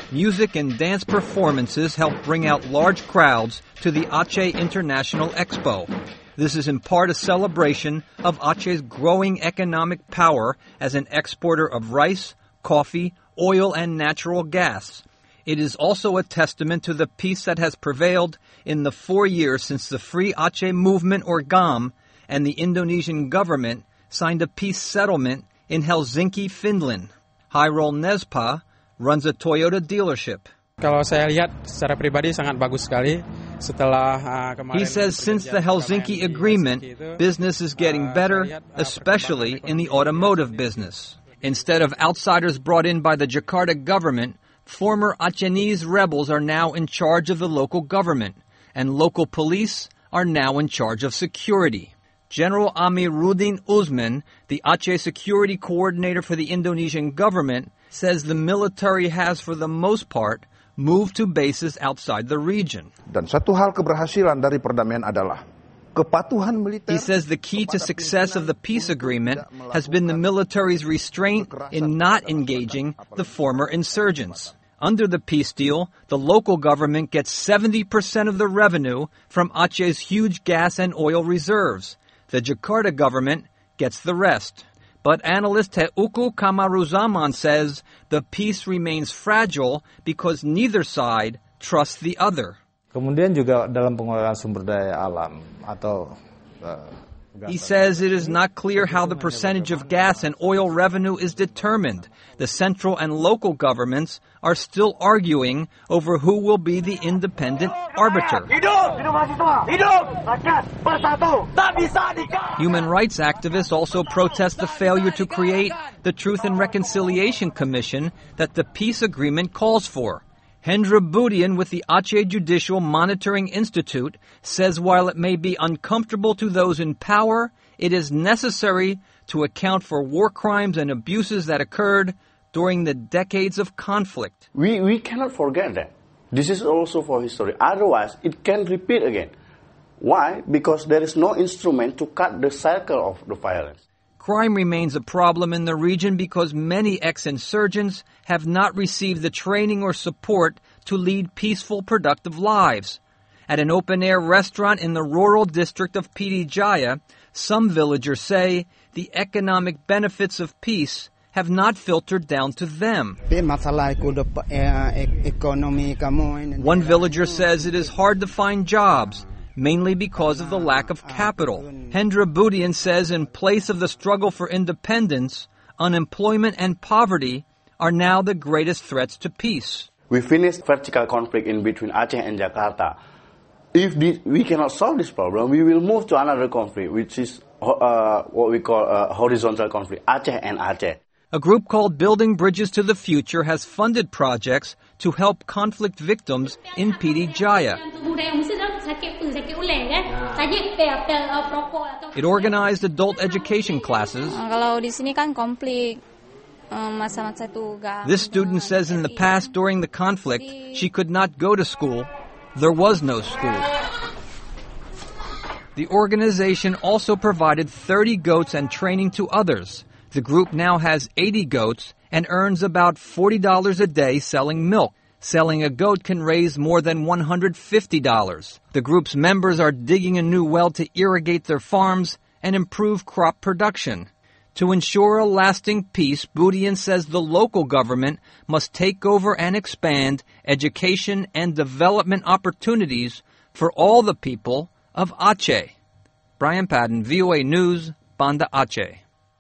Music and dance performances help bring out large crowds to the Aceh International Expo. This is in part a celebration of Aceh's growing economic power as an exporter of rice, coffee, oil, and natural gas. It is also a testament to the peace that has prevailed in the 4 years since the Free Aceh Movement, or GAM, and the Indonesian government signed a peace settlement in Helsinki, Finland. Hairul Nezpa runs a Toyota dealership. Kalau saya lihat secara pribadi sangat bagus sekali. He says since the Helsinki Agreement, business is getting better, especially in the automotive business. Instead of outsiders brought in by the Jakarta government, former Acehnese rebels are now in charge of the local government, and local police are now in charge of security. General Amiruddin Usman, the Aceh security coordinator for the Indonesian government, says the military has, for the most part, moved to bases outside the region. Dan satu hal keberhasilan dari perdamaian adalah kepatuhan militer. He says the key to success of the peace agreement has been the military's restraint in not engaging the former insurgents. Under the peace deal, the local government gets 70% of the revenue from Aceh's huge gas and oil reserves. The Jakarta government gets the rest. But analyst Teuku Kamaruzaman says the peace remains fragile because neither side trusts the other. Kemudian juga dalam pengelolaan sumber daya alam atau He says it is not clear how the percentage of gas and oil revenue is determined. The central and local governments are still arguing over who will be the independent arbiter. Human rights activists also protest the failure to create the Truth and Reconciliation Commission that the peace agreement calls for. Hendra Budian with the Aceh Judicial Monitoring Institute says while it may be uncomfortable to those in power, it is necessary to account for war crimes and abuses that occurred during the decades of conflict. We cannot forget that. This is also for history. Otherwise, it can repeat again. Why? Because there is no instrument to cut the cycle of the violence. Crime remains a problem in the region because many ex-insurgents have not received the training or support to lead peaceful, productive lives. At an open-air restaurant in the rural district of Pidi Jaya, some villagers say the economic benefits of peace have not filtered down to them. One villager says it is hard to find jobs, mainly because of the lack of capital. Hendra Budian says in place of the struggle for independence, unemployment and poverty are now the greatest threats to peace. We finished vertical conflict in between Aceh and Jakarta. If we cannot solve this problem, we will move to another conflict, which is what we call a horizontal conflict, Aceh and Aceh. A group called Building Bridges to the Future has funded projects to help conflict victims in Pidi Jaya. It organized adult education classes. This student says in the past during the conflict, she could not go to school. There was no school. The organization also provided 30 goats and training to others. The group now has 80 goats and earns about $40 a day selling milk. Selling a goat can raise more than $150. The group's members are digging a new well to irrigate their farms and improve crop production. To ensure a lasting peace, Budian says the local government must take over and expand education and development opportunities for all the people of Aceh. Brian Padden, VOA News, Banda Aceh.